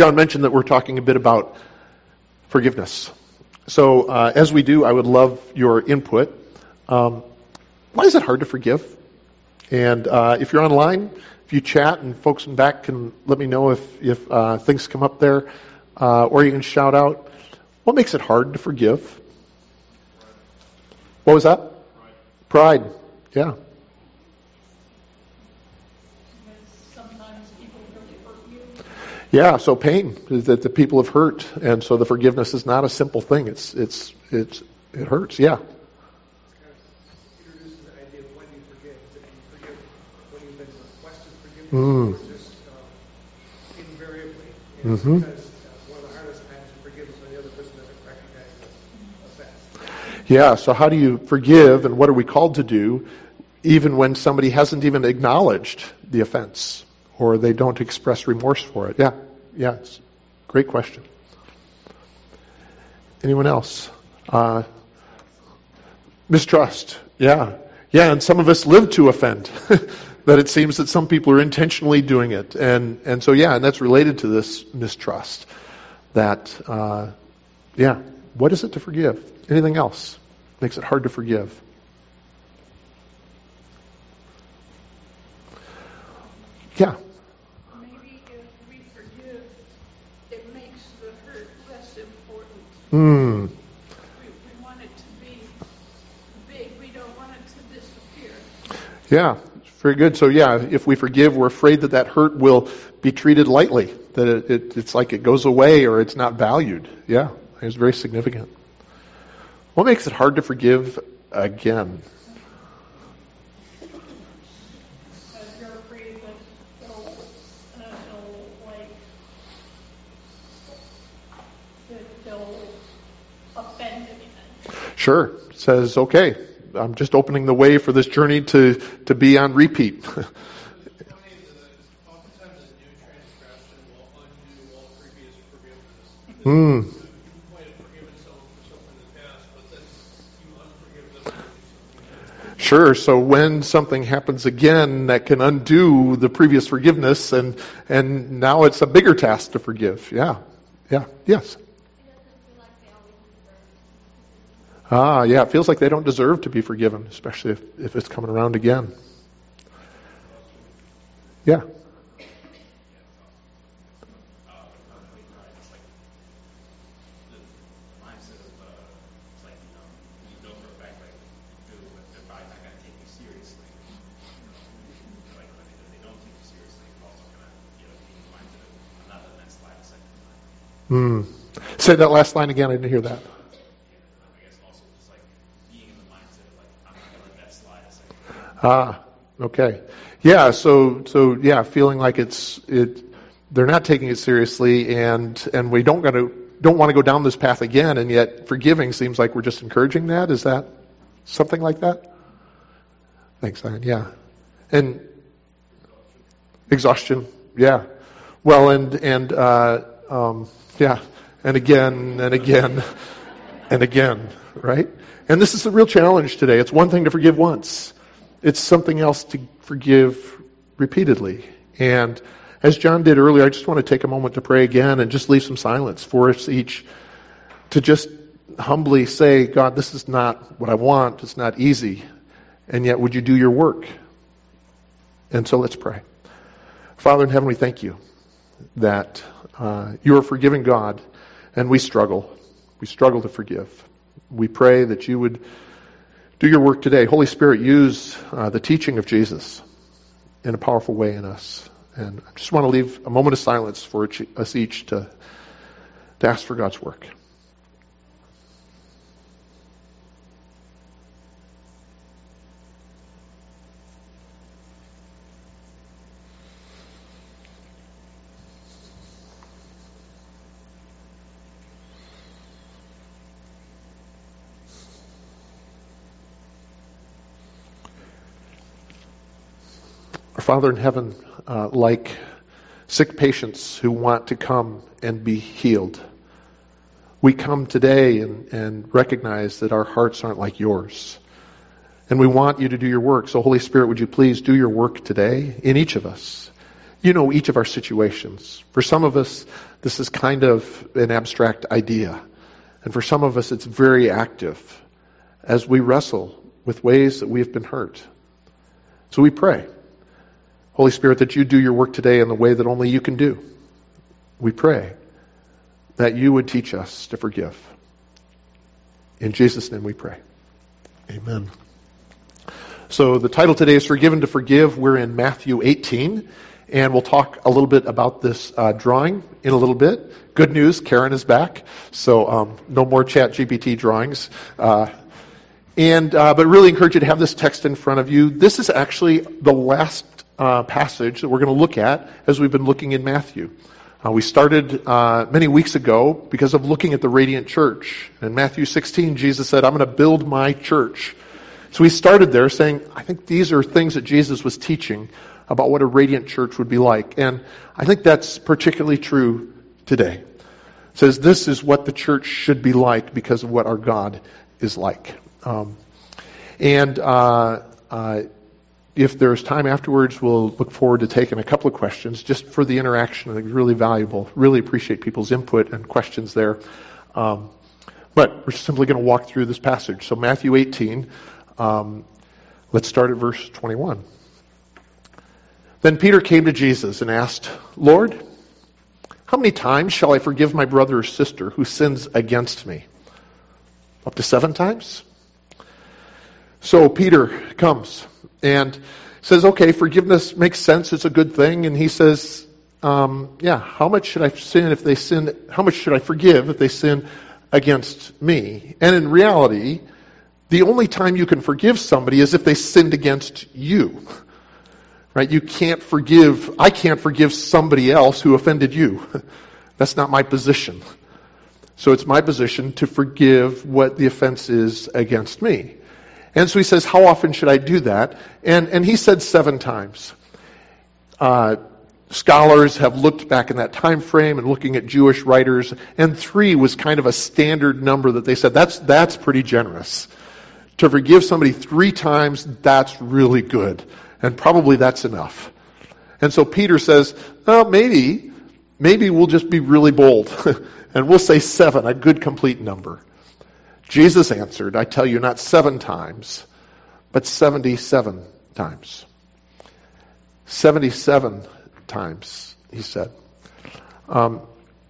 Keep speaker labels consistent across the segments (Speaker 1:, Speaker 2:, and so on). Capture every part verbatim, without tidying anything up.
Speaker 1: John mentioned that we're talking a bit about forgiveness. So uh, as we do, I would love your input. Um, why is it hard to forgive? And uh, if you're online, if you chat and folks in back can let me know if, if uh, things come up there, uh, or you can shout out, what makes it hard to forgive? What was that? Pride. Pride. Yeah.
Speaker 2: Sometimes people really hurt you.
Speaker 1: Yeah, so pain is that the people have hurt, and so the forgiveness is not a simple thing. It's it's it's it hurts. Yeah.
Speaker 3: Introduces the idea of when you forgive. Is it you forgive when you've been requested forgiveness,
Speaker 1: Mm.
Speaker 3: or just uh, invariably? And
Speaker 1: Mm-hmm.
Speaker 3: Because uh, one of the hardest times to forgive is when the other person doesn't recognize the offense.
Speaker 1: Yeah, so how do you forgive, and what are we called to do, even when somebody hasn't even acknowledged the offense, or they don't express remorse for it? Yeah, yeah, it's a great question. Anyone else? Uh, mistrust, yeah. Yeah, and some of us live to offend. That it seems that some people are intentionally doing it. And, and so, yeah, and that's related to this mistrust. That, uh, yeah, what is it to forgive? Anything else makes it hard to forgive? Yeah.
Speaker 2: Maybe if we forgive, it makes the hurt less important.
Speaker 1: Hmm.
Speaker 2: We, we want it to be big. We don't want it to disappear.
Speaker 1: Yeah, very good. So yeah, if we forgive, we're afraid that that hurt will be treated lightly, that it, it, it's like it goes away or it's not valued. Yeah, it's very significant. What makes it hard to forgive again?
Speaker 2: Because you're afraid that they'll, uh, they'll like, that they'll offend anything.
Speaker 1: Sure. It says, okay, I'm just opening the way for this journey to, to be on repeat.
Speaker 4: Oftentimes a new transgression will undo all previous forgiveness.
Speaker 1: Hmm.
Speaker 4: You might have forgiven someone for something in the past, but then you unforgive them for something else.
Speaker 1: Sure. So when something happens again, that can undo the previous forgiveness, and and now it's a bigger task to forgive. Yeah. Yeah. Yes. Ah, yeah, it feels like they don't deserve to be forgiven, especially if, if it's coming around again. Yeah. Hmm. Say that last line again. I didn't hear that. Ah, okay. Yeah, so so yeah, feeling like it's it they're not taking it seriously, and and we don't got to don't want to go down this path again, and yet forgiving seems like we're just encouraging that. Is that something like that? Thanks, Ian. Yeah. And exhaustion. Yeah. Well, and and uh, um, yeah, and again and again and again, right? And this is the real challenge today. It's one thing to forgive once. It's something else to forgive repeatedly. And as John did earlier, I just want to take a moment to pray again and just leave some silence for us each to just humbly say, God, this is not what I want. It's not easy. And yet, would you do your work? And so let's pray. Father in heaven, we thank you that uh, you are a forgiving God, and we struggle. We struggle to forgive. We pray that you would do your work today. Holy Spirit, use uh, the teaching of Jesus in a powerful way in us. And I just want to leave a moment of silence for us each to, to ask for God's work. Our Father in heaven, uh, like sick patients who want to come and be healed, we come today and, and recognize that our hearts aren't like yours. And we want you to do your work. So Holy Spirit, would you please do your work today in each of us? You know each of our situations. For some of us, this is kind of an abstract idea. And for some of us, it's very active as we wrestle with ways that we have been hurt. So we pray, Holy Spirit, that you do your work today in the way that only you can do. We pray that you would teach us to forgive. In Jesus' name we pray. Amen. So the title today is Forgiven to Forgive. We're in Matthew eighteen. And we'll talk a little bit about this uh, drawing in a little bit. Good news, Karen is back. So um, no more Chat G P T drawings. Uh, and uh, But really encourage you to have this text in front of you. This is actually the last uh, passage that we're going to look at as we've been looking in Matthew. Uh, we started uh, many weeks ago because of looking at the radiant church. In Matthew sixteen, Jesus said, I'm going to build my church. So we started there saying, I think these are things that Jesus was teaching about what a radiant church would be like. And I think that's particularly true today. It says this is what the church should be like because of what our God is like. Um, and uh, uh, if there's time afterwards, we'll look forward to taking a couple of questions just for the interaction. I think it's really valuable. Really appreciate people's input and questions there. Um, but we're simply going to walk through this passage. So Matthew eighteen, um, let's start at verse twenty-one. Then Peter came to Jesus and asked, Lord, how many times shall I forgive my brother or sister who sins against me? Up to seven times? So Peter comes and says, okay, forgiveness makes sense. It's a good thing. And he says, um, yeah, how much should I sin if they sin? How much should I forgive if they sin against me? And in reality, the only time you can forgive somebody is if they sinned against you. Right? You can't forgive, I can't forgive somebody else who offended you. That's not my position. So it's my position to forgive what the offense is against me. And so he says, how often should I do that? And and he said seven times. Uh, scholars have looked back in that time frame and looking at Jewish writers, and three was kind of a standard number that they said, that's that's pretty generous. To forgive somebody three times, that's really good. And probably that's enough. And so Peter says, oh, maybe, maybe we'll just be really bold. And we'll say seven, a good complete number. Jesus answered, I tell you, not seven times, but seventy-seven times. Seventy-seven times, he said. Um,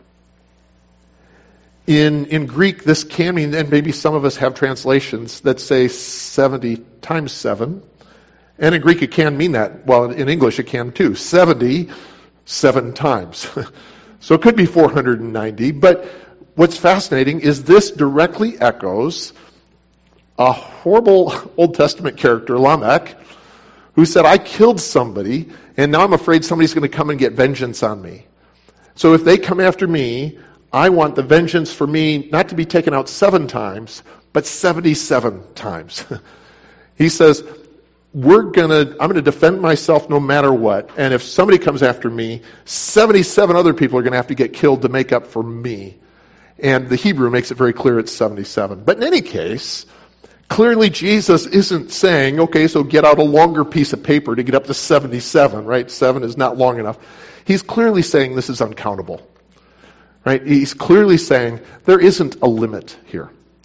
Speaker 1: in, in Greek, this can mean, and maybe some of us have translations that say seventy times seven. And in Greek it can mean that. Well, in English it can too. seventy-seven times. So it could be four hundred ninety. But what's fascinating is this directly echoes a horrible Old Testament character, Lamech, who said, I killed somebody, and now I'm afraid somebody's going to come and get vengeance on me. So if they come after me, I want the vengeance for me not to be taken out seven times, but seventy-seven times. He says, we're gonna, I'm gonna defend myself no matter what. And if somebody comes after me, seventy-seven other people are gonna have to get killed to make up for me. And the Hebrew makes it very clear it's seventy-seven. But in any case, clearly Jesus isn't saying, okay, so get out a longer piece of paper to get up to seventy-seven, right? Seven is not long enough. He's clearly saying this is uncountable, right? He's clearly saying there isn't a limit here.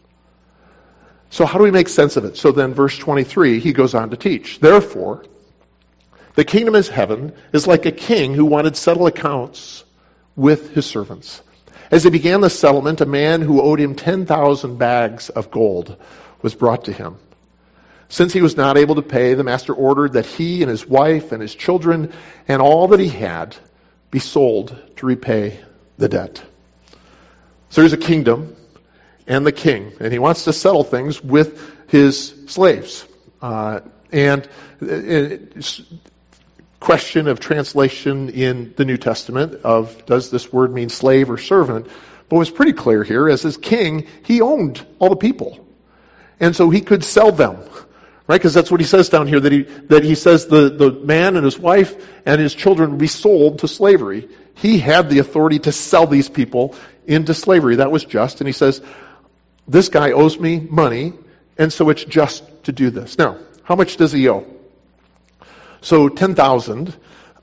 Speaker 1: So how do we make sense of it? So then verse twenty-three, he goes on to teach. Therefore, the kingdom of heaven is like a king who wanted to settle accounts with his servants. As he began the settlement, a man who owed him ten thousand bags of gold was brought to him. Since he was not able to pay, the master ordered that he and his wife and his children and all that he had be sold to repay the debt. So there's a kingdom and the king, and he wants to settle things with his slaves. Uh, and it's question of translation in the New Testament of does this word mean slave or servant? But it was pretty clear here, as his king, he owned all the people. And so he could sell them, right? Because that's what he says down here, that he that he says the, the man and his wife and his children would be sold to slavery. He had the authority to sell these people into slavery. That was just. And he says, this guy owes me money, and so it's just to do this. Now, how much does he owe? So ten thousand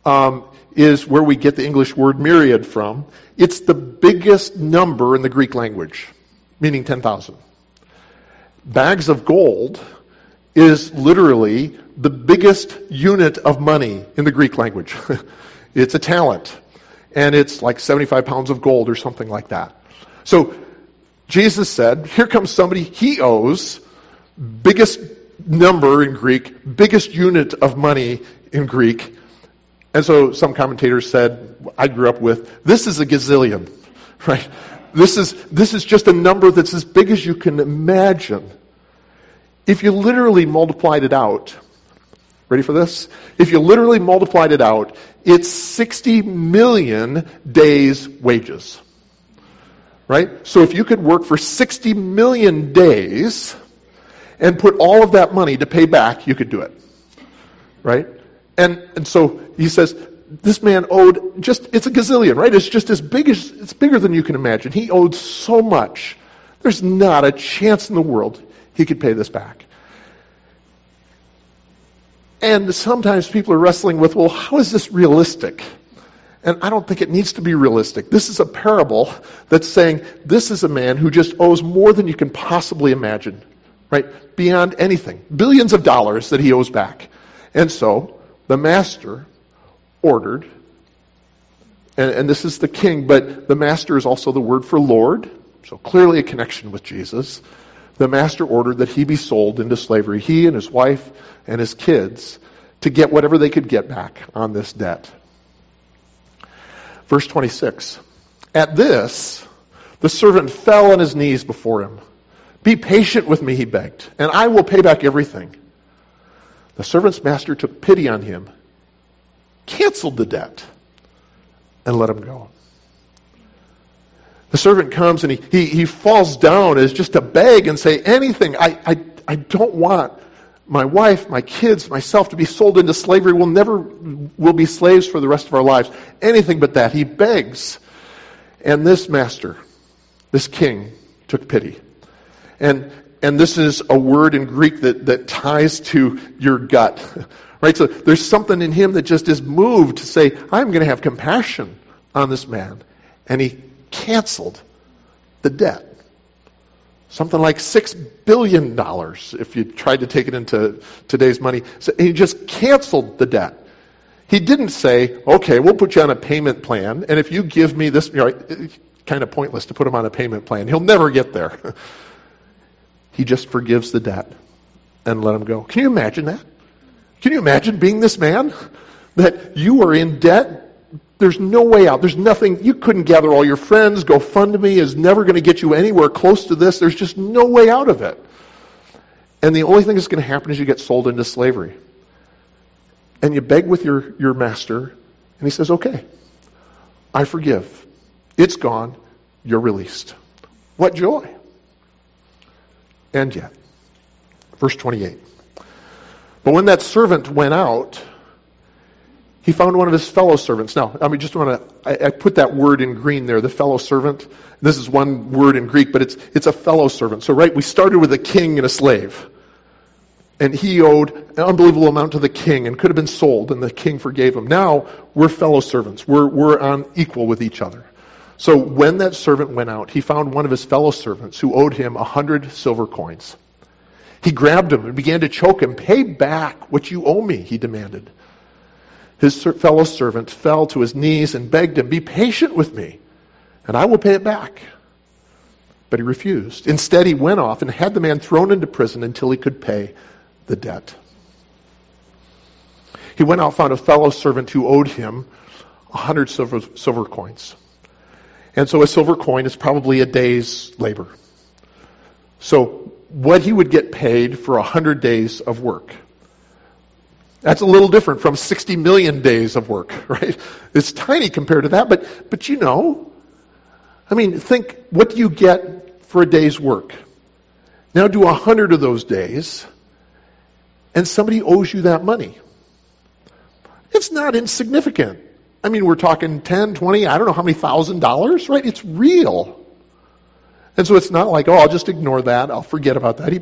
Speaker 1: um, is where we get the English word myriad from. It's the biggest number in the Greek language, meaning ten thousand. Bags of gold is literally the biggest unit of money in the Greek language. It's a talent. And it's like seventy-five pounds of gold or something like that. So Jesus said, here comes somebody he owes, biggest number in Greek, biggest unit of money in Greek. And so some commentators said, I grew up with, this is a gazillion, right? This is, this is just a number that's as big as you can imagine. If you literally multiplied it out, ready for this? If you literally multiplied it out, it's sixty million days' wages. Right? So if you could work for sixty million days and put all of that money to pay back, you could do it. Right? And and so he says, this man owed just, it's a gazillion, right? It's just as big as, it's bigger than you can imagine. He owed so much. There's not a chance in the world he could pay this back. And sometimes people are wrestling with, well, how is this realistic? And I don't think it needs to be realistic. This is a parable that's saying this is a man who just owes more than you can possibly imagine, right? Beyond anything. Billions of dollars that he owes back. And so the master ordered, and, and this is the king, but the master is also the word for Lord, so clearly a connection with Jesus. The master ordered that he be sold into slavery, he and his wife and his kids, to get whatever they could get back on this debt. Verse twenty-six. At this, the servant fell on his knees before him. Be patient with me, he begged, and I will pay back everything. The servant's master took pity on him, canceled the debt, and let him go. The servant comes and he, he, he falls down as just to beg and say, anything. I, I, I don't want my wife, my kids, myself to be sold into slavery. We'll never, we'll be slaves for the rest of our lives. Anything but that. He begs. And this master, this king, took pity. And and this is a word in Greek that, that ties to your gut. Right? So there's something in him that just is moved to say, I'm going to have compassion on this man. And he canceled the debt. Something like six billion dollars if you tried to take it into today's money. So he just canceled the debt. He didn't say, okay, we'll put you on a payment plan, and if you give me this, you know, it's kind of pointless to put him on a payment plan. He'll never get there. He just forgives the debt and let him go. Can you imagine that? Can you imagine being this man? That you are in debt. There's no way out. There's nothing. You couldn't gather all your friends. GoFundMe is never going to get you anywhere close to this. There's just no way out of it. And the only thing that's going to happen is you get sold into slavery. And you beg with your, your master, and he says, okay, I forgive. It's gone. You're released. What joy. And yet, verse twenty-eight. But when that servant went out, he found one of his fellow servants. Now, I mean, just want to, I, I put that word in green there, the fellow servant. This is one word in Greek, but it's it's a fellow servant. So, right, we started with a king and a slave. And he owed an unbelievable amount to the king and could have been sold, and the king forgave him. Now, we're fellow servants. We're, we're on equal with each other. So when that servant went out, he found one of his fellow servants who owed him a hundred silver coins. He grabbed him and began to choke him. Pay back what you owe me, he demanded. His fellow servant fell to his knees and begged him, be patient with me, and I will pay it back. But he refused. Instead, he went off and had the man thrown into prison until he could pay the debt. He went out, found a fellow servant who owed him a hundred silver, silver coins. And so a silver coin is probably a day's labor. So what he would get paid for a hundred days of work. That's a little different from sixty million days of work, right? It's tiny compared to that, but but you know, I mean, think, what do you get for a day's work? Now do a hundred of those days, and somebody owes you that money. It's not insignificant. I mean, we're talking ten, twenty, I don't know how many thousand dollars, right? It's real. And so it's not like, oh, I'll just ignore that, I'll forget about that. He,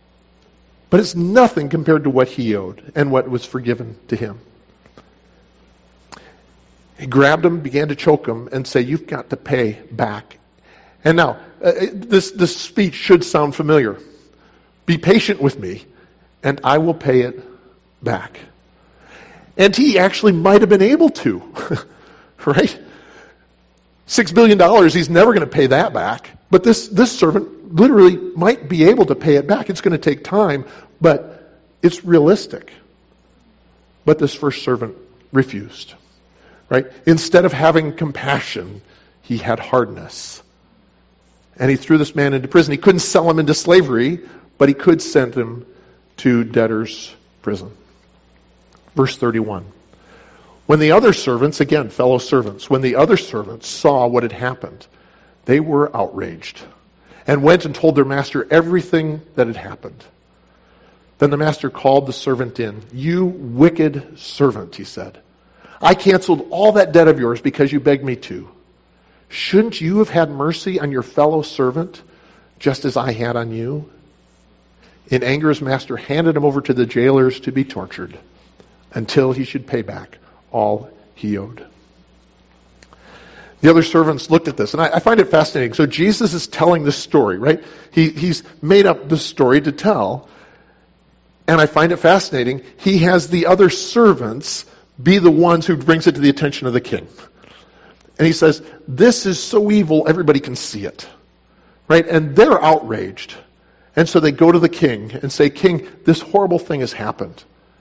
Speaker 1: but it's nothing compared to what he owed and what was forgiven to him. He grabbed him, began to choke him, and say, "You've got to pay back." And now, uh, this, this speech should sound familiar. "Be patient with me, and I will pay it back." And he actually might have been able to, right? Six billion dollars, he's never going to pay that back. But this, this servant literally might be able to pay it back. It's going to take time, but it's realistic. But this first servant refused. Right? Instead of having compassion, he had hardness. And he threw this man into prison. He couldn't sell him into slavery, but he could send him to debtor's prison. Verse thirty-one. When the other servants, again, fellow servants, when the other servants saw what had happened, they were outraged and went and told their master everything that had happened. Then the master called the servant in. "You wicked servant," he said. "I canceled all that debt of yours because you begged me to. Shouldn't you have had mercy on your fellow servant, just as I had on you?" In anger, his master handed him over to the jailers to be tortured until he should pay back all he owed. The other servants looked at this, and I, I find it fascinating. So Jesus is telling this story, right? He, he's made up this story to tell, and I find it fascinating. He has the other servants be the ones who brings it to the attention of the king. And he says, "This is so evil, everybody can see it." Right? And they're outraged. And so they go to the king and say, "King, this horrible thing has happened."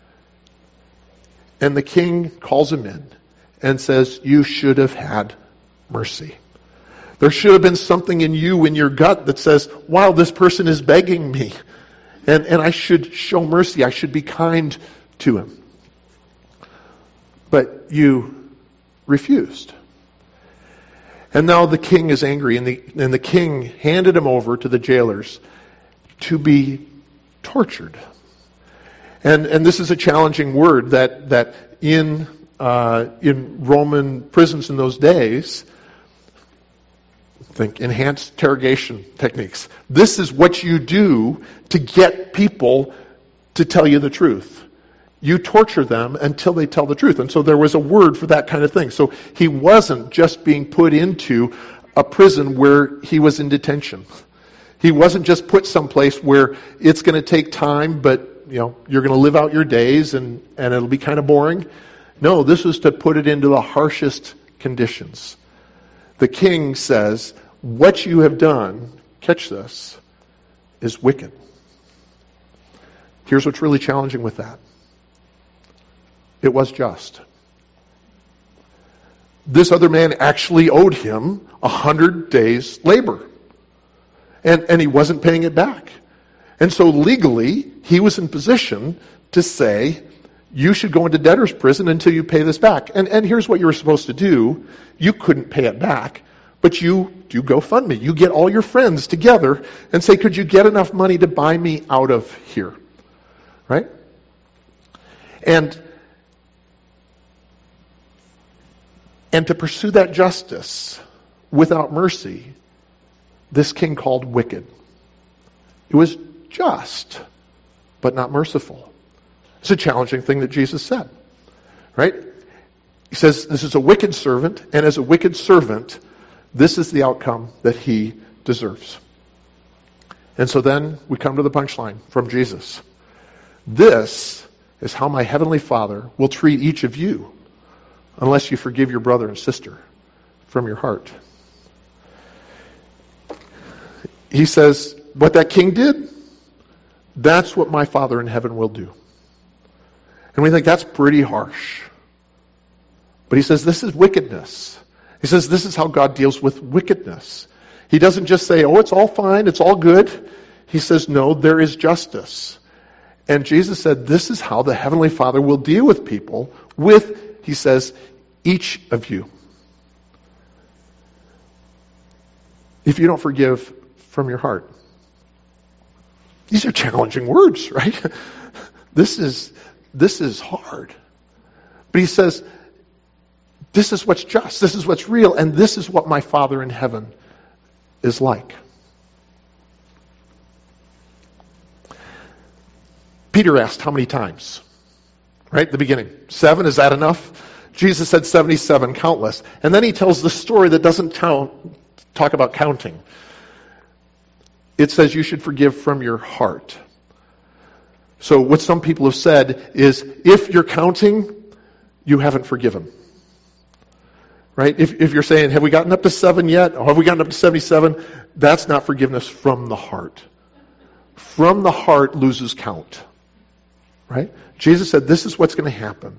Speaker 1: And the king calls him in and says, "You should have had mercy. There should have been something in you, in your gut, that says, wow, this person is begging me. And, and I should show mercy. I should be kind to him. But you refused." And now the king is angry, and the, and the king handed him over to the jailers to be tortured. And, and this is a challenging word that, that in, uh, in Roman prisons in those days, think enhanced interrogation techniques. This is what you do to get people to tell you the truth. You torture them until they tell the truth. And so there was a word for that kind of thing. So he wasn't just being put into a prison where he was in detention. He wasn't just put someplace where it's going to take time, but you know, you're going to live out your days and, and it'll be kind of boring. No, this was to put it into the harshest conditions. The king says, what you have done, catch this, is wicked. Here's what's really challenging with that. It was just. This other man actually owed him a hundred days' labor. And, and he wasn't paying it back. And so legally, he was in position to say, you should go into debtor's prison until you pay this back. And, and here's what you were supposed to do. You couldn't pay it back, but you do GoFundMe. You get all your friends together and say, could you get enough money to buy me out of here? Right? And, and to pursue that justice without mercy, this king called wicked. It was just, but not merciful. It's a challenging thing that Jesus said. Right? He says, this is a wicked servant, and as a wicked servant, this is the outcome that he deserves. And so then we come to the punchline from Jesus. This is how my heavenly Father will treat each of you unless you forgive your brother and sister from your heart. He says, what that king did, that's what my Father in heaven will do. And we think that's pretty harsh. But he says this is wickedness. He says this is how God deals with wickedness. He doesn't just say, oh, it's all fine, it's all good. He says, no, there is justice. And Jesus said, this is how the Heavenly Father will deal with people with, he says, each of you. If you don't forgive from your heart. These are challenging words, right? This is, this is hard. But he says, this is what's just, this is what's real, and this is what my Father in heaven is like. Peter asked how many times? Right at the beginning. Seven, is that enough? Jesus said seventy-seven, countless. And then he tells the story that doesn't count, talk about counting. It says you should forgive from your heart. So what some people have said is, if you're counting, you haven't forgiven. Right? If, if you're saying, have we gotten up to seven yet? Or have we gotten up to seventy-seven? That's not forgiveness from the heart. From the heart loses count. Right? Jesus said, this is what's going to happen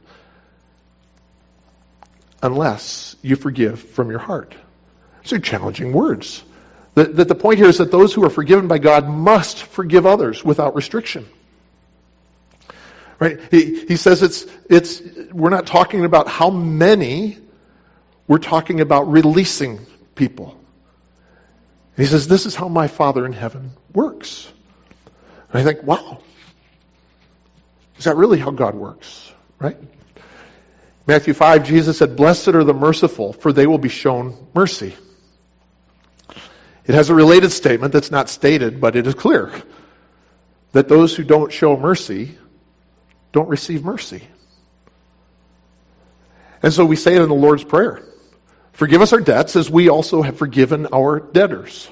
Speaker 1: unless you forgive from your heart. These are challenging words. That the, the point here is that those who are forgiven by God must forgive others without restriction. Right? He, he says it's, it's, we're not talking about how many, we're talking about releasing people. He says, this is how my Father in heaven works. And I think, wow, is that really how God works? Right? Matthew five, Jesus said, blessed are the merciful, for they will be shown mercy. It has a related statement that's not stated, but it is clear that those who don't show mercy don't receive mercy. And so we say it in the Lord's Prayer. Forgive us our debts as we also have forgiven our debtors.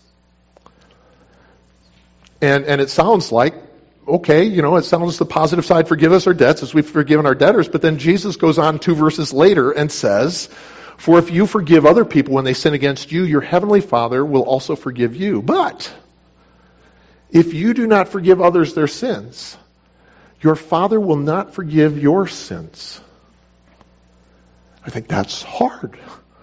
Speaker 1: And, and it sounds like, okay, you know, it sounds the positive side, forgive us our debts as we've forgiven our debtors. But then Jesus goes on two verses later and says, for if you forgive other people when they sin against you, your heavenly Father will also forgive you. But if you do not forgive others their sins, your Father will not forgive your sins. I think that's hard.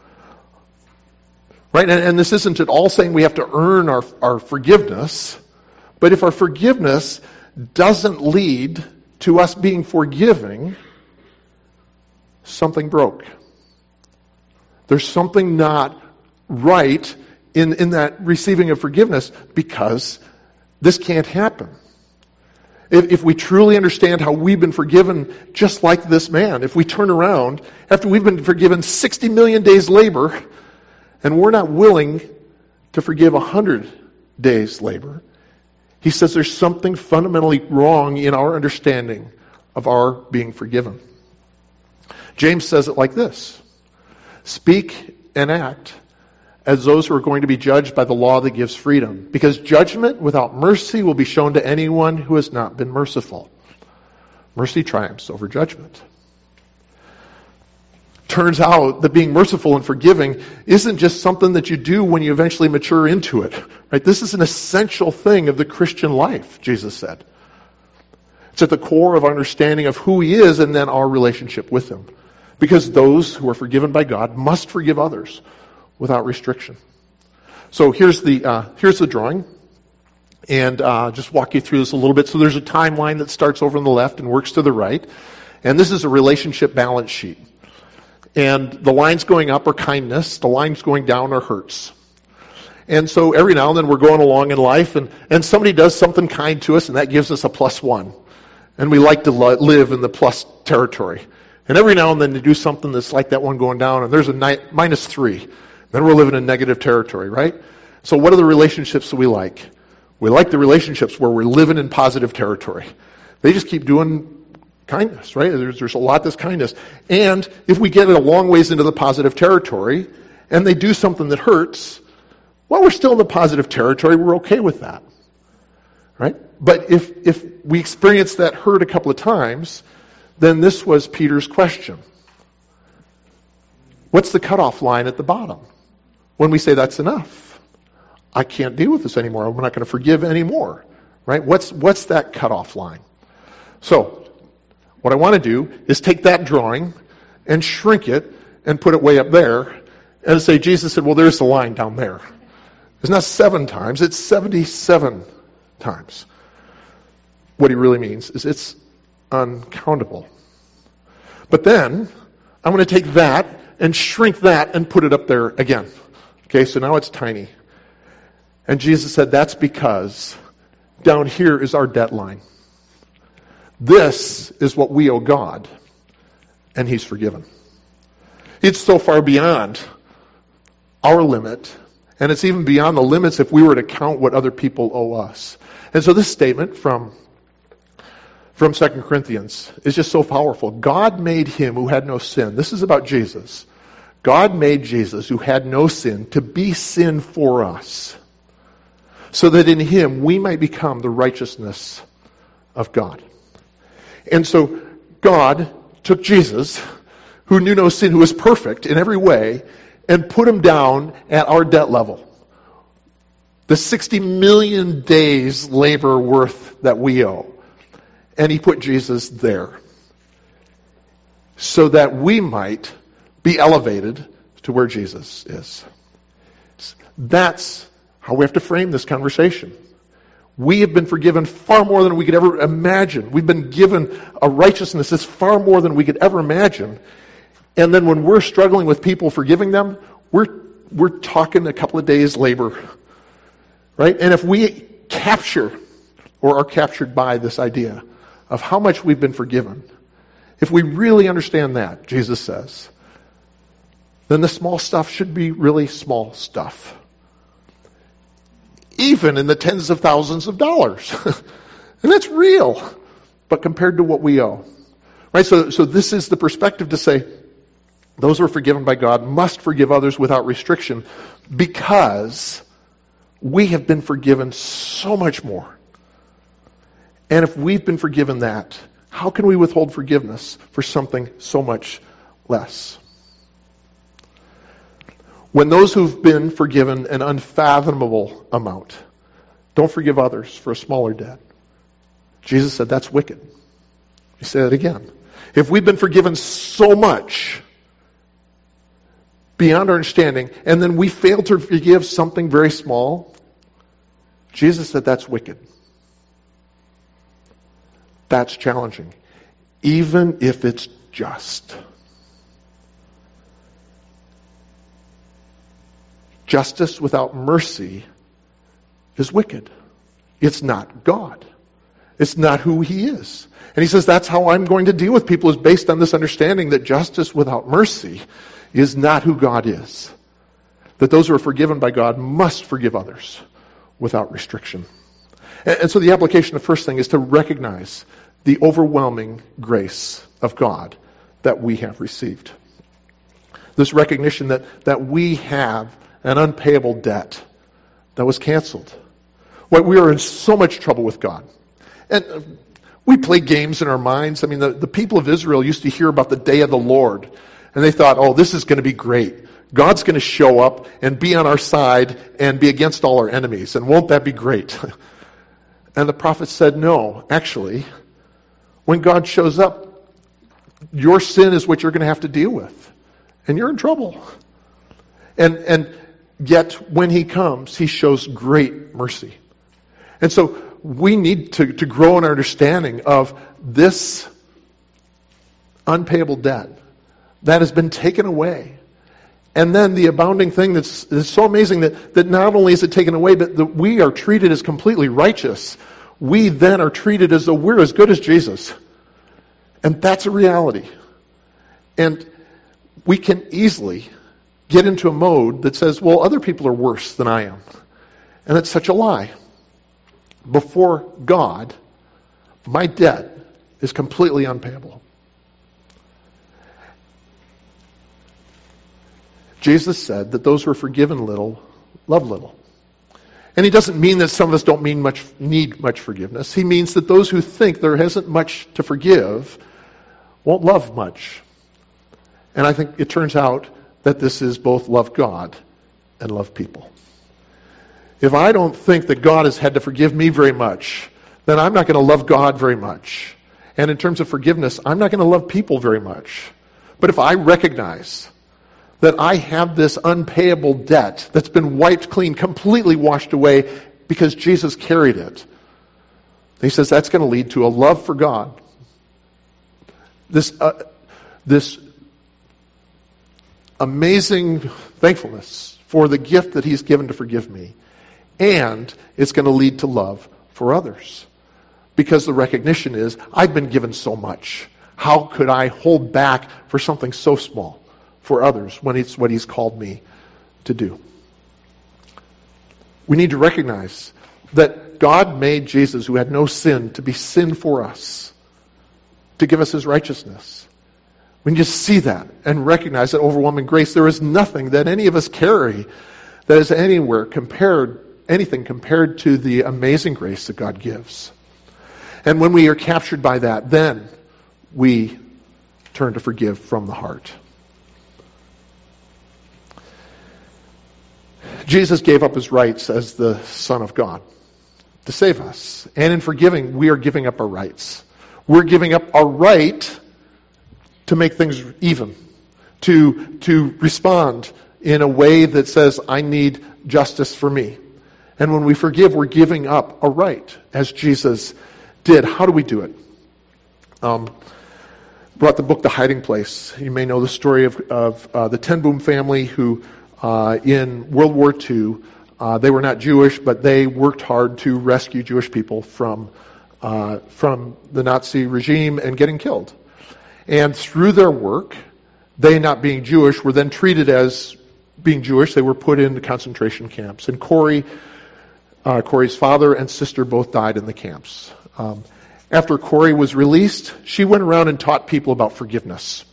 Speaker 1: Right? And, and this isn't at all saying we have to earn our, our forgiveness. But if our forgiveness doesn't lead to us being forgiving, something broke. There's something not right in, in that receiving of forgiveness, because this can't happen. If, if we truly understand how we've been forgiven just like this man, if we turn around after we've been forgiven sixty million days labor and we're not willing to forgive one hundred days labor, he says there's something fundamentally wrong in our understanding of our being forgiven. James says it like this: speak and act as those who are going to be judged by the law that gives freedom, because judgment without mercy will be shown to anyone who has not been merciful. Mercy triumphs over judgment. Turns out that being merciful and forgiving isn't just something that you do when you eventually mature into it. Right? This is an essential thing of the Christian life, Jesus said. It's at the core of our understanding of who He is and then our relationship with Him. Because those who are forgiven by God must forgive others without restriction. So here's the uh, here's the drawing. And uh, just walk you through this a little bit. So there's a timeline that starts over on the left and works to the right. And this is a relationship balance sheet. And the lines going up are kindness. The lines going down are hurts. And so every now and then we're going along in life, and, and somebody does something kind to us, and that gives us a plus one. And we like to li- live in the plus territory. And every now and then they do something that's like that one going down, and there's a ni- minus three. Then we're living in negative territory, right? So what are the relationships that we like? We like the relationships where we're living in positive territory. They just keep doing kindness, right? There's, there's a lot that's kindness. And if we get it a long ways into the positive territory, and they do something that hurts, well, we're still in the positive territory. We're okay with that, right? But if if we experience that hurt a couple of times, then this was Peter's question. What's the cutoff line at the bottom? When we say that's enough, I can't deal with this anymore. I'm not going to forgive anymore, right? What's what's that cutoff line? So, what I want to do is take that drawing and shrink it and put it way up there and say, Jesus said, well, there's the line down there. It's not seven times, it's seventy-seven times. What he really means is it's uncountable. But then, I'm going to take that and shrink that and put it up there again. Okay, so now it's tiny. And Jesus said, that's because down here is our debt line. This is what we owe God, and He's forgiven. It's so far beyond our limit, and it's even beyond the limits if we were to count what other people owe us. And so this statement from from Second Corinthians is just so powerful. God made him who had no sin. This is about Jesus. God made Jesus who had no sin to be sin for us, so that in him we might become the righteousness of God. And so God took Jesus, who knew no sin, who was perfect in every way, and put him down at our debt level. The sixty million days labor worth that we owe. And he put Jesus there, so that we might be elevated to where Jesus is. That's how we have to frame this conversation. We have been forgiven far more than we could ever imagine. We've been given a righteousness that's far more than we could ever imagine. And then when we're struggling with people forgiving them, we're we're talking a couple of days labor. Right? And if we capture or are captured by this idea of how much we've been forgiven, if we really understand that, Jesus says, then the small stuff should be really small stuff. Even in the tens of thousands of dollars. And that's real. But compared to what we owe. Right? So, so this is the perspective to say, those who are forgiven by God must forgive others without restriction, because we have been forgiven so much more. And if we've been forgiven that, how can we withhold forgiveness for something so much less? When those who've been forgiven an unfathomable amount don't forgive others for a smaller debt, Jesus said that's wicked. He said it again. If we've been forgiven so much beyond our understanding, and then we fail to forgive something very small, Jesus said that's wicked. That's challenging. Even if it's just. Justice without mercy is wicked. It's not God. It's not who he is. And he says that's how I'm going to deal with people, is based on this understanding that justice without mercy is not who God is. That those who are forgiven by God must forgive others without restriction. And, and so the application, the first thing, is to recognize the overwhelming grace of God that we have received. This recognition that, that we have an unpayable debt that was canceled. Well, we are in so much trouble with God. And we play games in our minds. I mean, the, the people of Israel used to hear about the day of the Lord, and they thought, oh, this is going to be great. God's going to show up and be on our side and be against all our enemies, and won't that be great? And the prophet said, no, actually, when God shows up, your sin is what you're going to have to deal with, and you're in trouble. And and yet, when he comes, he shows great mercy. And so we need to, to grow in our understanding of this unpayable debt that has been taken away. And then the abounding thing that's, that's so amazing that, that not only is it taken away, but that we are treated as completely righteous. We then are treated as though we're as good as Jesus. And that's a reality. And we can easily get into a mode that says, well, other people are worse than I am. And it's such a lie. Before God, my debt is completely unpayable. Jesus said that those who are forgiven little, love little. And he doesn't mean that some of us don't mean much, need much forgiveness. He means that those who think there isn't much to forgive won't love much. And I think it turns out that this is both love God and love people. If I don't think that God has had to forgive me very much, then I'm not going to love God very much. And in terms of forgiveness, I'm not going to love people very much. But if I recognize that I have this unpayable debt that's been wiped clean, completely washed away because Jesus carried it, he says that's going to lead to a love for God. This, uh, this amazing thankfulness for the gift that he's given to forgive me. And it's going to lead to love for others. Because the recognition is, I've been given so much. How could I hold back for something so small for others when it's what he's called me to do? We need to recognize that God made Jesus, who had no sin, to be sin for us, to give us his righteousness. We can just see that and recognize that overwhelming grace. There is nothing that any of us carry that is anywhere compared, anything compared to the amazing grace that God gives. And when we are captured by that, then we turn to forgive from the heart. Jesus gave up his rights as the Son of God to save us. And in forgiving, we are giving up our rights. We're giving up our right to make things even, to, to respond in a way that says, I need justice for me. And when we forgive, we're giving up a right, as Jesus did. How do we do it? Um, brought the book The Hiding Place. You may know the story of, of uh, the Ten Boom family who, uh, in World War Two, uh, they were not Jewish, but they worked hard to rescue Jewish people from uh, from the Nazi regime and getting killed. And through their work, they, not being Jewish, were then treated as being Jewish. They were put into concentration camps. And Corey, uh, Corey's father and sister both died in the camps. Um, after Corey was released, she went around and taught people about forgiveness.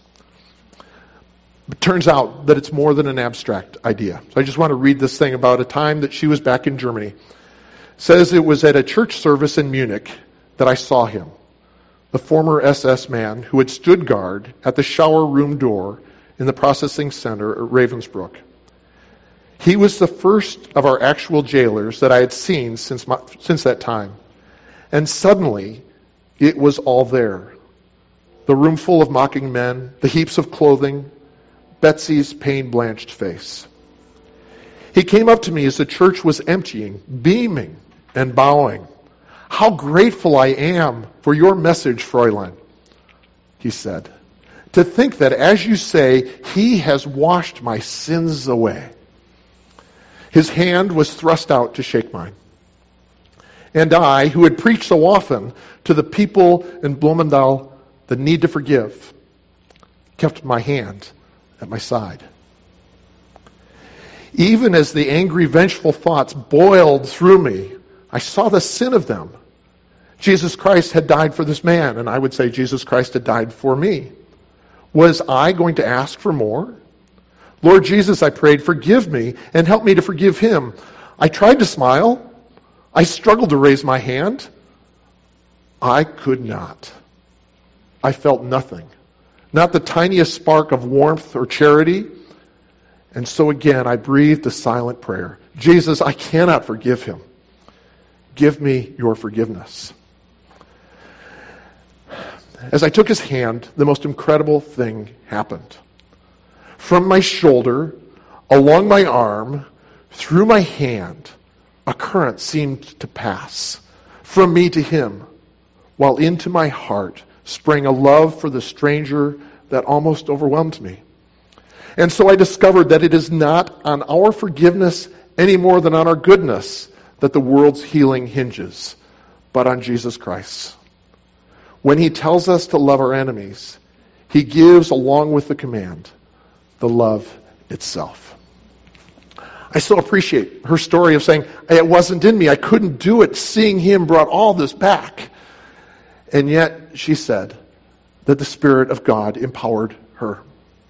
Speaker 1: It turns out that it's more than an abstract idea. So I just want to read this thing about a time that she was back in Germany. It says it was at a church service in Munich that I saw him, the former S S man who had stood guard at the shower room door in the processing center at Ravensbrück. He was the first of our actual jailers that I had seen since my, since that time. And suddenly, it was all there. The room full of mocking men, the heaps of clothing, Betsy's pain-blanched face. He came up to me as the church was emptying, beaming and bowing. How grateful I am for your message, Fräulein, he said. To think that, as you say, he has washed my sins away. His hand was thrust out to shake mine. And I, who had preached so often to the people in Bloemendaal the need to forgive, kept my hand at my side. Even as the angry, vengeful thoughts boiled through me, I saw the sin of them. Jesus Christ had died for this man, and I would say Jesus Christ had died for me. Was I going to ask for more? Lord Jesus, I prayed, forgive me and help me to forgive him. I tried to smile. I struggled to raise my hand. I could not. I felt nothing. Not the tiniest spark of warmth or charity. And so again, I breathed a silent prayer. Jesus, I cannot forgive him. Give me your forgiveness. As I took his hand, the most incredible thing happened. From my shoulder, along my arm, through my hand, a current seemed to pass from me to him, while into my heart sprang a love for the stranger that almost overwhelmed me. And so I discovered that it is not on our forgiveness any more than on our goodness that the world's healing hinges, but on Jesus Christ. When he tells us to love our enemies, he gives, along with the command, the love itself. I so appreciate her story of saying, it wasn't in me, I couldn't do it. Seeing him brought all this back. And yet, she said that the Spirit of God empowered her.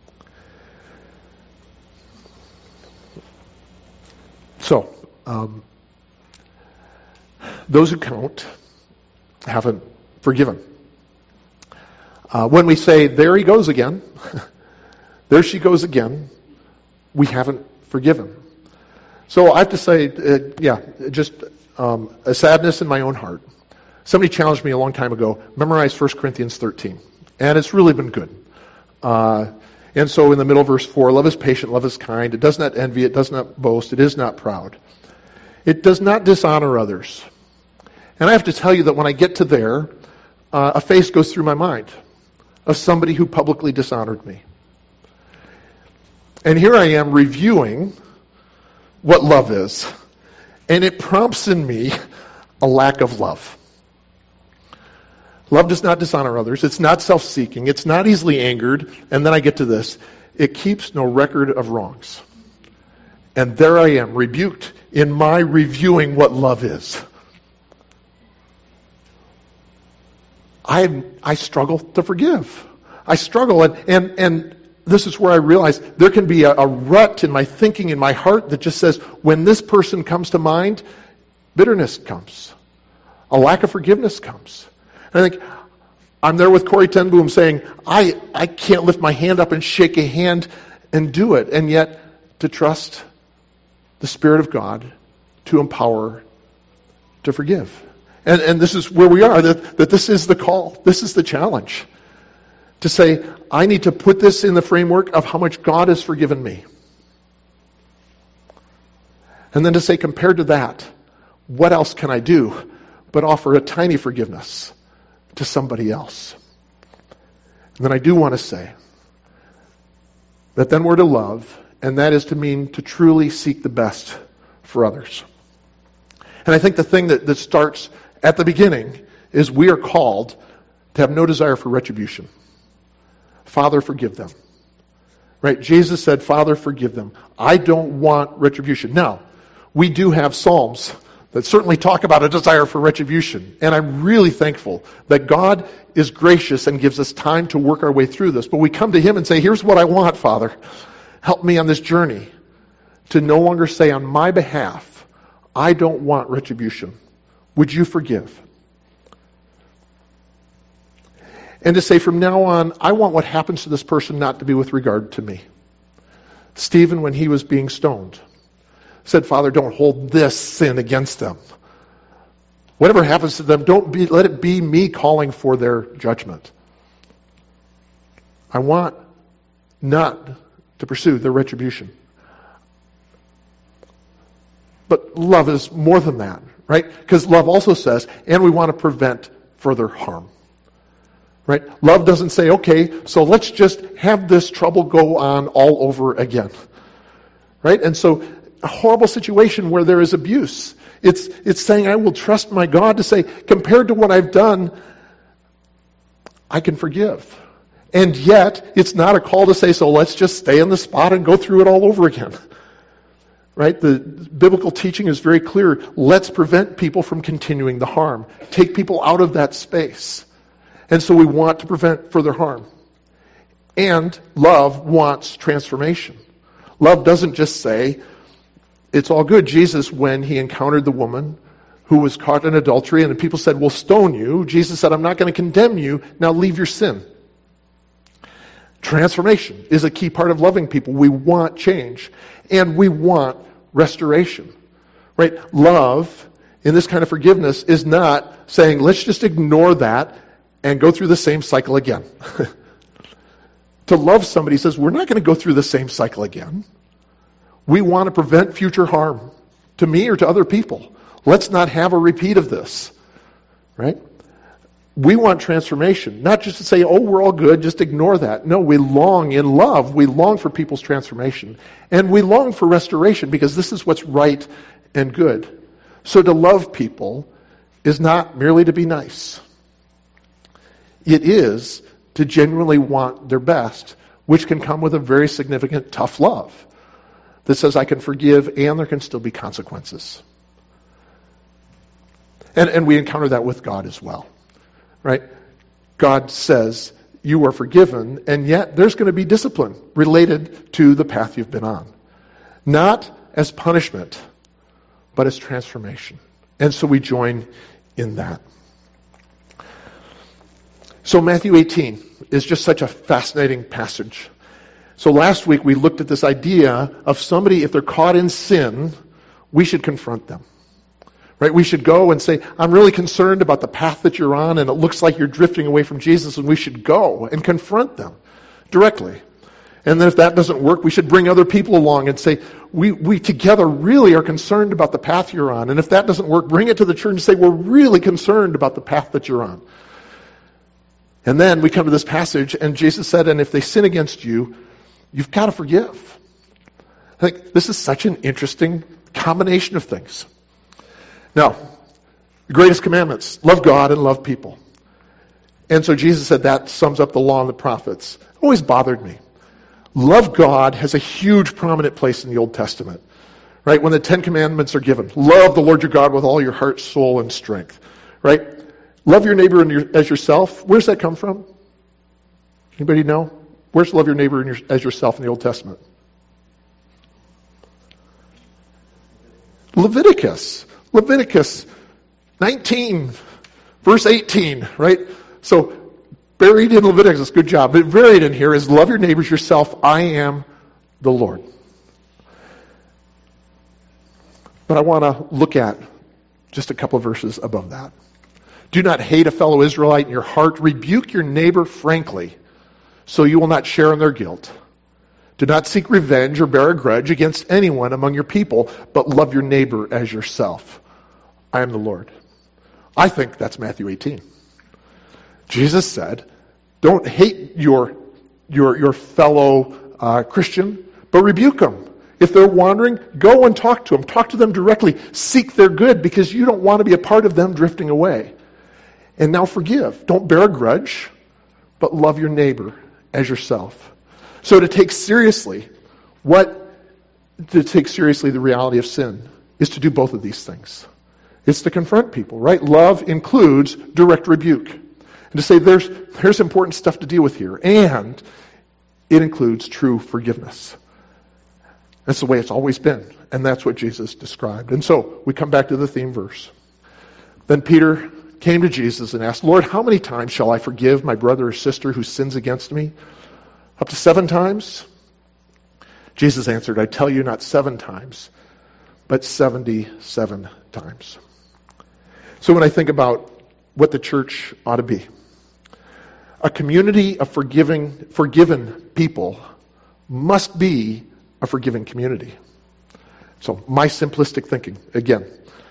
Speaker 1: So, um, those who count haven't forgiven. Uh, when we say, there he goes again, there she goes again, we haven't forgiven. So I have to say, uh, yeah, just um, a sadness in my own heart. Somebody challenged me a long time ago, memorize First Corinthians thirteen. And it's really been good. Uh, and so in the middle of verse four, love is patient, love is kind. It does not envy, it does not boast, it is not proud. It does not dishonor others. And I have to tell you that when I get to there, uh, a face goes through my mind of somebody who publicly dishonored me. And here I am reviewing what love is. And it prompts in me a lack of love. Love does not dishonor others. It's not self-seeking. It's not easily angered. And then I get to this. It keeps no record of wrongs. And there I am, rebuked in my reviewing what love is. I I struggle to forgive. I struggle, and and, and this is where I realize there can be a, a rut in my thinking, in my heart, that just says, when this person comes to mind, bitterness comes. A lack of forgiveness comes. And I think, I'm there with Corrie ten Boom saying, I, I can't lift my hand up and shake a hand and do it, and yet to trust the Spirit of God to empower, to forgive. And, and this is where we are, that, that this is the call, this is the challenge. To say, I need to put this in the framework of how much God has forgiven me. And then to say, compared to that, what else can I do but offer a tiny forgiveness to somebody else? And then I do want to say that then we're to love, and that is to mean to truly seek the best for others. And I think the thing that, that starts at the beginning is we are called to have no desire for retribution. Father, forgive them. Right? Jesus said, Father, forgive them. I don't want retribution. Now, we do have Psalms that certainly talk about a desire for retribution. And I'm really thankful that God is gracious and gives us time to work our way through this. But we come to Him and say, here's what I want, Father. Help me on this journey to no longer say on my behalf, I don't want retribution. Would you forgive? And to say from now on, I want what happens to this person not to be with regard to me. Stephen, when he was being stoned, said, Father, don't hold this sin against them. Whatever happens to them, don't be, let it be me calling for their judgment. I want not to pursue their retribution. But love is more than that, right? Because love also says, and we want to prevent further harm. Right? Love doesn't say, okay, so let's just have this trouble go on all over again. Right? And so, a horrible situation where there is abuse. It's, it's saying, I will trust my God to say, compared to what I've done, I can forgive. And yet, it's not a call to say, so let's just stay in the spot and go through it all over again. Right? The biblical teaching is very clear. Let's prevent people from continuing the harm. Take people out of that space. And so we want to prevent further harm. And love wants transformation. Love doesn't just say, it's all good. Jesus, when he encountered the woman who was caught in adultery, and the people said, we'll stone you, Jesus said, I'm not going to condemn you, now leave your sin. Transformation is a key part of loving people. We want change. And we want restoration. Right? Love, in this kind of forgiveness, is not saying, let's just ignore that and go through the same cycle again. To love somebody says, we're not going to go through the same cycle again. We want to prevent future harm to me or to other people. Let's not have a repeat of this. Right? We want transformation. Not just to say, oh, we're all good, just ignore that. No, we long in love. We long for people's transformation. And we long for restoration because this is what's right and good. So to love people is not merely to be nice. It is to genuinely want their best, which can come with a very significant tough love that says I can forgive and there can still be consequences. And, and we encounter that with God as well. Right? God says you are forgiven, and yet there's going to be discipline related to the path you've been on. Not as punishment, but as transformation. And so we join in that. So Matthew eighteen is just such a fascinating passage. So last week we looked at this idea of somebody, if they're caught in sin, we should confront them. Right? We should go and say, I'm really concerned about the path that you're on and it looks like you're drifting away from Jesus, and we should go and confront them directly. And then if that doesn't work, we should bring other people along and say, we, we together really are concerned about the path you're on. And if that doesn't work, bring it to the church and say, we're really concerned about the path that you're on. And then we come to this passage, and Jesus said, and if they sin against you, you've got to forgive. I think this is such an interesting combination of things. Now, the greatest commandments, love God and love people. And so Jesus said that sums up the law and the prophets. It always bothered me. Love God has a huge prominent place in the Old Testament. Right? When the Ten Commandments are given. Love the Lord your God with all your heart, soul, and strength. Right? Love your neighbor in your, as yourself. Where's that come from? Anybody know? Where's love your neighbor in your, as yourself in the Old Testament? Leviticus. Leviticus nineteen, verse eighteen, right? So, buried in Leviticus, good job. But buried in here is love your neighbors yourself. I am the Lord. But I want to look at just a couple of verses above that. Do not hate a fellow Israelite in your heart. Rebuke your neighbor frankly, so you will not share in their guilt. Do not seek revenge or bear a grudge against anyone among your people, but love your neighbor as yourself. I am the Lord. I think that's Matthew eighteen. Jesus said, don't hate your, your, your fellow uh, Christian, but rebuke them. If they're wandering, go and talk to them. Talk to them directly. Seek their good, because you don't want to be a part of them drifting away. And now forgive. Don't bear a grudge, but love your neighbor as yourself. So to take seriously what to take seriously the reality of sin is to do both of these things. It's to confront people, right? Love includes direct rebuke. And to say there's there's important stuff to deal with here. And it includes true forgiveness. That's the way it's always been. And that's what Jesus described. And so we come back to the theme verse. Then Peter came to Jesus and asked, Lord, how many times shall I forgive my brother or sister who sins against me? Up to seven times? Jesus answered, I tell you, not seven times, but seventy-seven times. So when I think about what the church ought to be, a community of forgiving, forgiven people must be a forgiving community. So my simplistic thinking, again,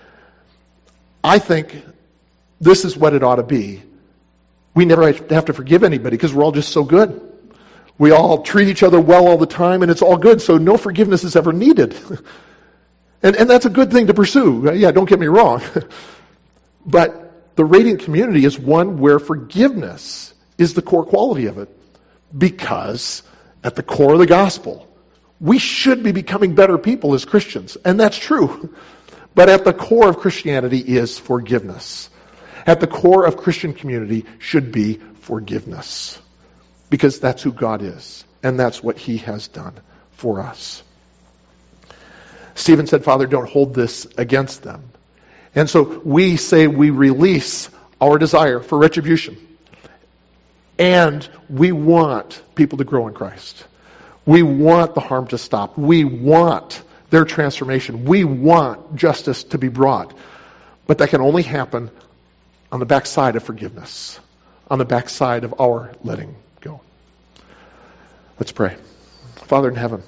Speaker 1: I think this is what it ought to be. We never have to forgive anybody because we're all just so good. We all treat each other well all the time, and it's all good, so no forgiveness is ever needed. And, and that's a good thing to pursue. Yeah, don't get me wrong. But the Radiant community is one where forgiveness is the core quality of it. Because at the core of the gospel, we should be becoming better people as Christians. And that's true. But at the core of Christianity is forgiveness. At the core of Christian community should be forgiveness. Because that's who God is. And that's what He has done for us. Stephen said, Father, don't hold this against them. And so we say we release our desire for retribution. And we want people to grow in Christ. We want the harm to stop. We want their transformation. We want justice to be brought. But that can only happen on the backside of forgiveness. On the backside of our letting go. Let's pray. Father in heaven,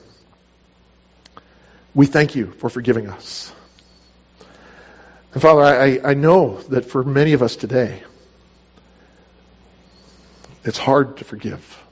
Speaker 1: we thank you for forgiving us. And Father, I, I know that for many of us today, it's hard to forgive.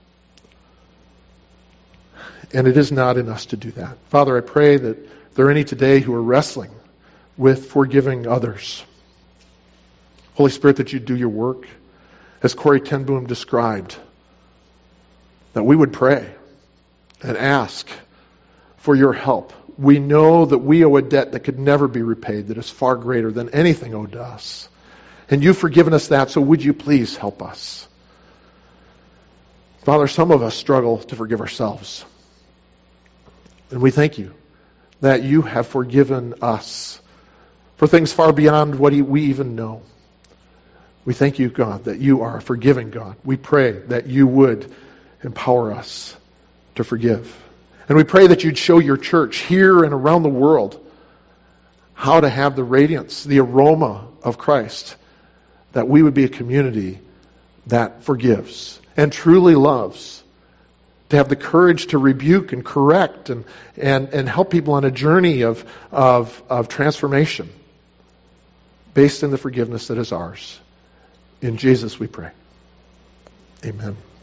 Speaker 1: And it is not in us to do that. Father, I pray that if there are any today who are wrestling with forgiving others, Holy Spirit, that you do your work. As Corey ten Boom described, that we would pray and ask for your help. We know that we owe a debt that could never be repaid, that is far greater than anything owed to us. And you've forgiven us that, so would you please help us? Father, some of us struggle to forgive ourselves. And we thank you that you have forgiven us for things far beyond what we even know. We thank you, God, that you are a forgiving God. We pray that you would empower us to forgive. And we pray that you'd show your church here and around the world how to have the radiance, the aroma of Christ, that we would be a community that forgives and truly loves, to have the courage to rebuke and correct and, and, and help people on a journey of, of, of transformation based in the forgiveness that is ours. In Jesus we pray. Amen.